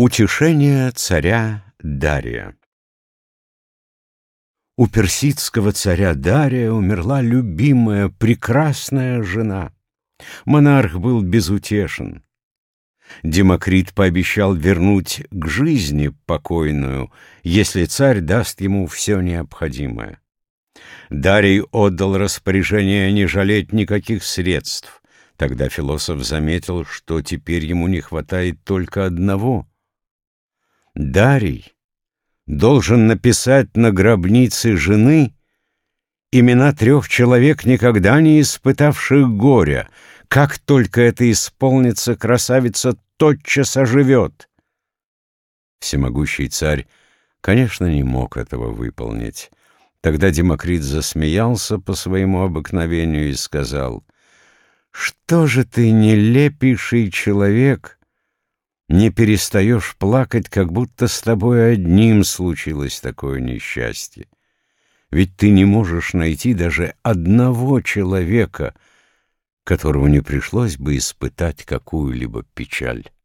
Утешение царя Дария. У персидского царя Дария умерла любимая, прекрасная жена. Монарх был безутешен. Демокрит пообещал вернуть к жизни покойную, если царь даст ему все необходимое. Дарий отдал распоряжение не жалеть никаких средств. Тогда философ заметил, что теперь ему не хватает только одного. Дарий должен написать на гробнице жены имена 3 человек, никогда не испытавших горя. Как только это исполнится, красавица тотчас оживет. Всемогущий царь, конечно, не мог этого выполнить. Тогда Демокрит засмеялся по своему обыкновению и сказал: «Что же ты, нелепейший человек, не перестаешь плакать, как будто с тобой одним случилось такое несчастье? Ведь ты не можешь найти даже одного человека, которому не пришлось бы испытать какую-либо печаль».